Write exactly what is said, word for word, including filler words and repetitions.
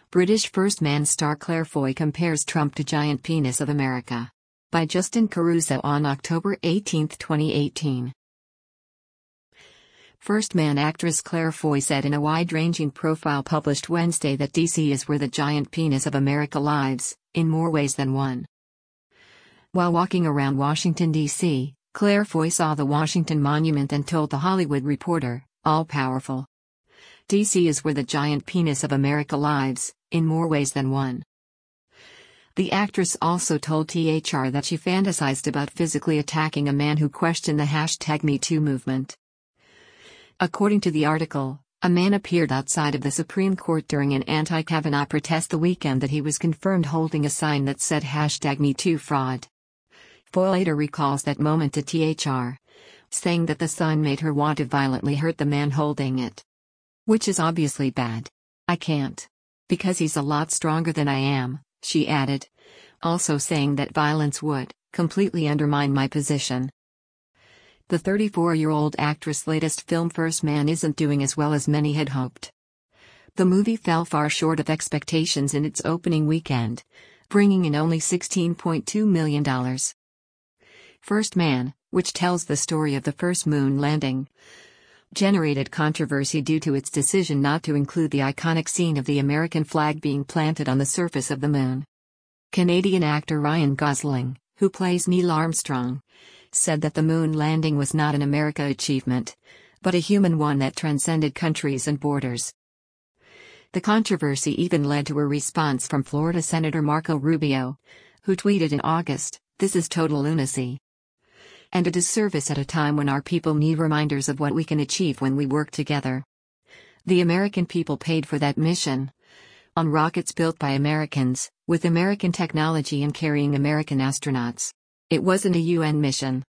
British First Man star Claire Foy compares Trump to giant penis of America. By Justin Caruso on October eighteenth, twenty eighteen. First Man actress Claire Foy said in a wide-ranging profile published Wednesday that D C is where the giant penis of America lives, in more ways than one. While walking around Washington, D C, Claire Foy saw the Washington Monument and told The Hollywood Reporter, "All-powerful. D C is where the giant penis of America lives, in more ways than one." The actress also told T H R that she fantasized about physically attacking a man who questioned the hashtag MeToo movement. According to the article, a man appeared outside of the Supreme Court during an anti-Kavanaugh protest the weekend that he was confirmed holding a sign that said hashtag MeToo fraud. Foy later recalls that moment to T H R, saying that the sign made her want to violently hurt the man holding it. Which is obviously bad. "I can't. Because he's a lot stronger than I am," she added. Also saying that violence would completely undermine my position. The thirty-four-year-old actress' latest film First Man isn't doing as well as many had hoped. The movie fell far short of expectations in its opening weekend, bringing in only sixteen point two million dollars. First Man, which tells the story of the first moon landing, generated controversy due to its decision not to include the iconic scene of the American flag being planted on the surface of the moon. Canadian actor Ryan Gosling, who plays Neil Armstrong, said that the moon landing was not an America achievement, but a human one that transcended countries and borders. The controversy even led to a response from Florida Senator Marco Rubio, who tweeted in August, "This is total lunacy. And a disservice at a time when our people need reminders of what we can achieve when we work together. The American people paid for that mission. On rockets built by Americans, with American technology and carrying American astronauts. It wasn't a U N mission."